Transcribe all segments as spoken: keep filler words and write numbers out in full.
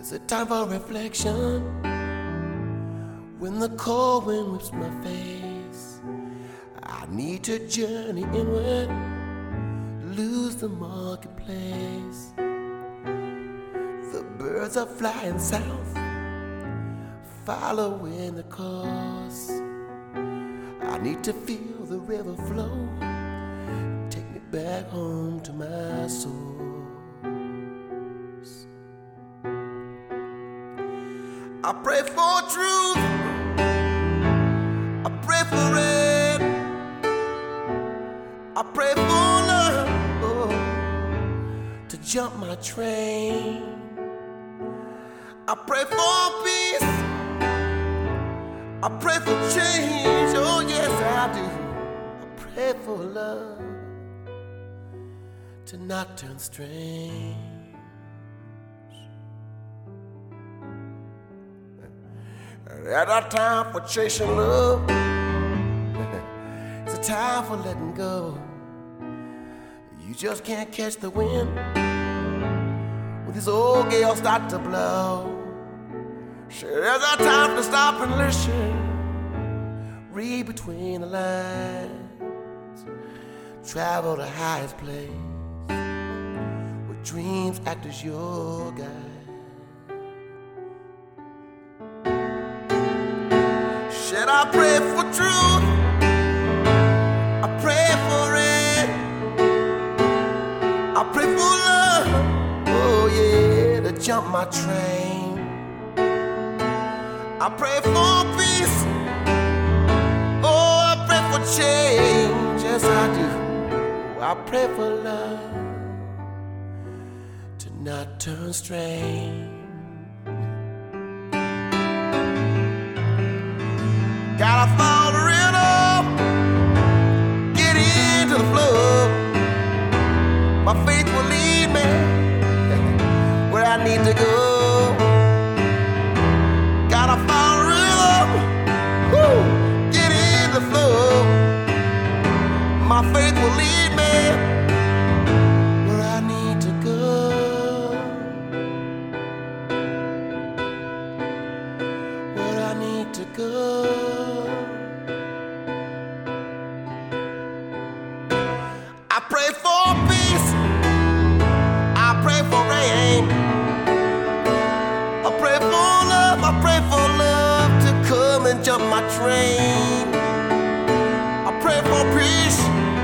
It's a time for reflection. When the cold wind whips my face, I need to journey inward, lose the marketplace. The birds are flying south, following the course. I need to feel the river flow, take me back home to my source. I pray for truth, I pray for it, I pray for love, oh, to jump my train. I pray for peace, I pray for change, oh yes I do. I pray for love to not turn strange. At our time for chasing love, it's a time for letting go. You just can't catch the wind when these old gales start to blow. Sure, there's a time to stop and listen, read between the lines, travel the highest place where dreams act as your guide. Should I pray for truth? I pray for it. I pray for love, oh yeah, to jump my train. I pray for peace, oh I pray for change, yes I do. I pray for love to not turn strange. Gotta follow the rhythm, get into the flow. My faith will lead me where I need to go. Gotta follow the rhythm, woo, get in the flow. My faith will lead me where I need to go. Where I need to go. I pray for peace, I pray for rain, I pray for love, I pray for love to come and jump my train. I pray for peace,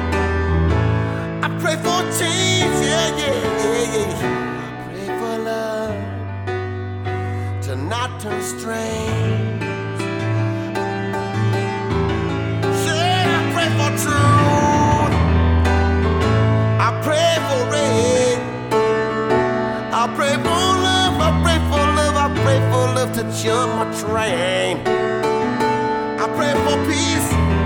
I pray for change, yeah, yeah, yeah, yeah. I pray for love to not turn strange. Say, I pray for truth, I pray for rain, I pray for love, I pray for love, I pray for love to jump my train. I pray for peace,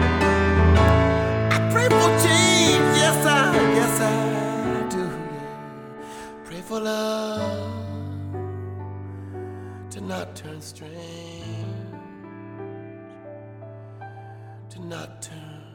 I pray for change, yes I, yes I do, yeah. Pray for love to not turn strange, to not turn